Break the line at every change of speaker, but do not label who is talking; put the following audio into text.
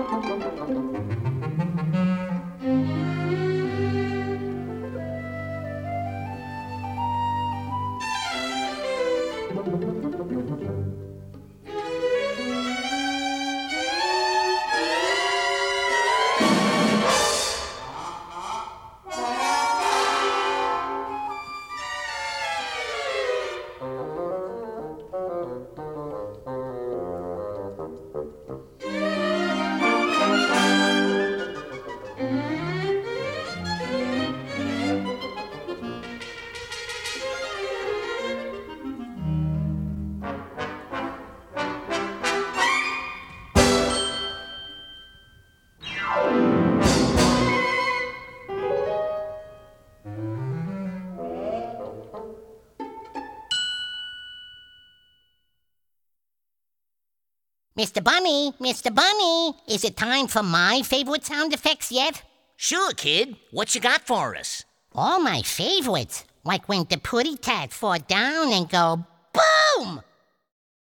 Mr. Bunny, Mr. Bunny, is it time for my favorite sound effects yet?
Sure, kid. What you got for us?
All my favorites, like when the putty cat fall down and go boom!